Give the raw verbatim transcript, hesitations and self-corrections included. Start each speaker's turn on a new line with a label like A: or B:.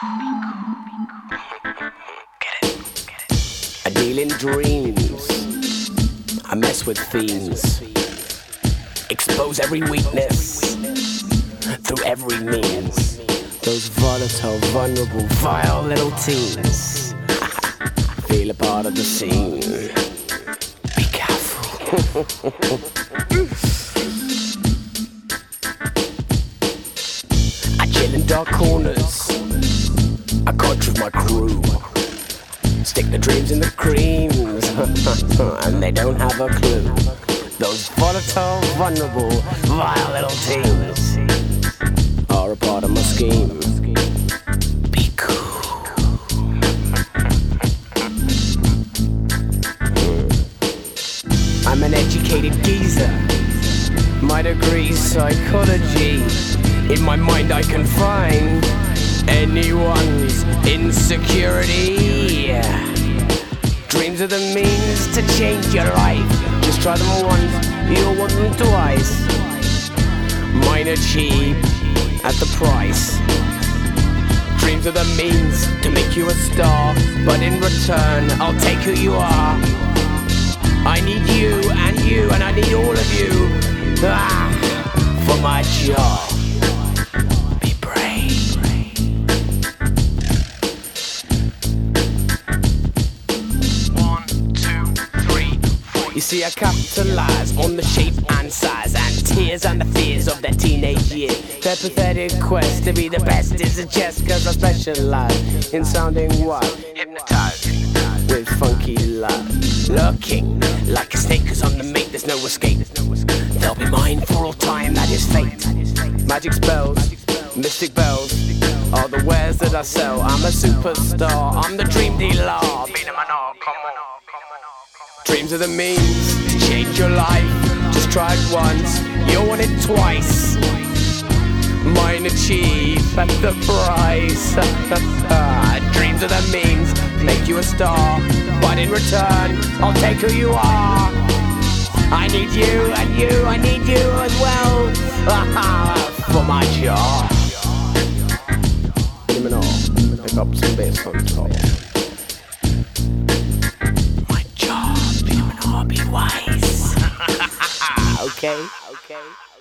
A: I deal in dreams, I mess with themes, expose every weakness through every means. Those volatile, vulnerable, vile little teens feel a part of the scene. Be careful. I chill in dark corners, I conjure with my crew. Stick the dreams in the creams, and they don't have a clue. Those volatile, vulnerable, vile little teens are a part of my scheme. Be cool. I'm an educated geezer. My degree's psychology. In my mind I can find anyone's insecurity. Dreams are the means to change your life. Just try them once, you'll want them twice. Mine are cheap at the price. Dreams are the means to make you a star, but in return I'll take who you are. I need you and you and I need all of you, ah, for my job. You see, I capitalize on the shape and size and tears and the fears of their teenage years. Their pathetic quest to be the best is a jest, cause I specialize in sounding wild, hypnotizing with funky love. Lurking like a snake, cause I'm the mate, there's no escape. They'll be mine for all time, that is fate. Magic spells, mystic bells are the wares that I sell. I'm a superstar, I'm the dream dealer. Beat 'em and all, come on. Dreams are the means to change your life. Just try it once, you'll want it twice. Mine are cheap at the price. Dreams are the means to make you a star, but in return, I'll take who you are. I need you and you, I need you as well for my job. Put 'em in all, pick up some bits on top. Be wise. Okay, okay.